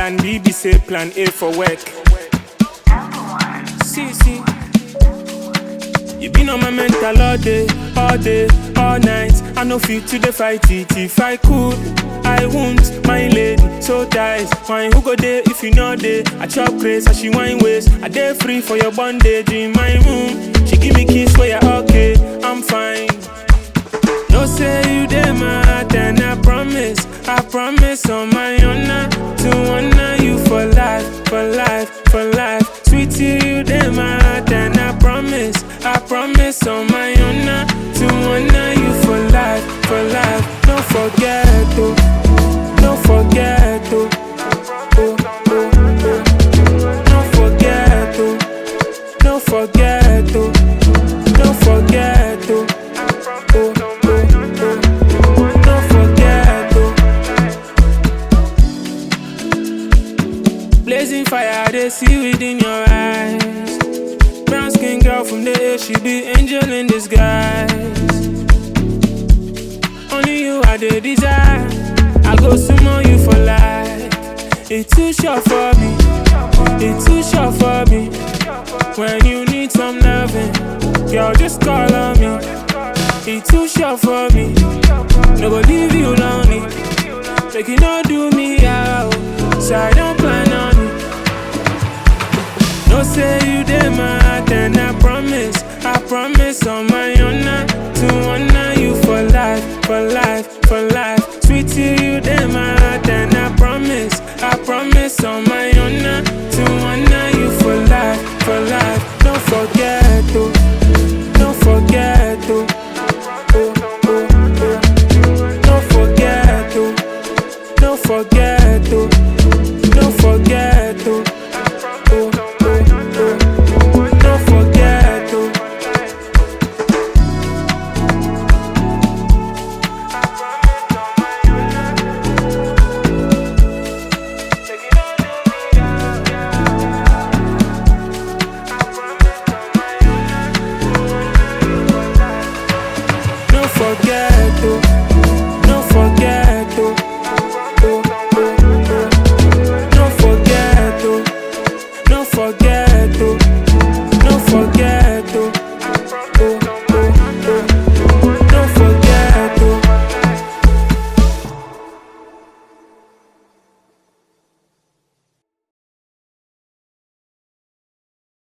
Plan B, be say plan A for work. See. You been on my mental all day, all night. I no feel to the fight it. If I could, I won't. My lady, so tight. Wine who go there if you know there. I chop grace as she wine waist. I day free for your bondage in my room. She give me kiss where you're okay, I'm fine. No say you there my heart and I promise on my honor to honor you for life. Sweetie, you there my heart and I promise on my honor to honor you for life. Don't forget, don't forget, Don't forget, don't forget, Don't forget, blazing fire, they see within your eyes. Brown skin girl from the air, she be angel in disguise. Only you are the desire. I go sumo you for life. It's too short for me. It's too short for me. When you need some loving, girl, just call on me. It's too short for me. No go leave you lonely. Make you not do me out, so I don't plan on it. No say you there my heart and I promise on my honor to honor you for life. Sweetie, you there my heart and I promise on my honor to honor you for life. Don't forget, don't forget, Don't forget, don't forget, Don't forget, Don't forget.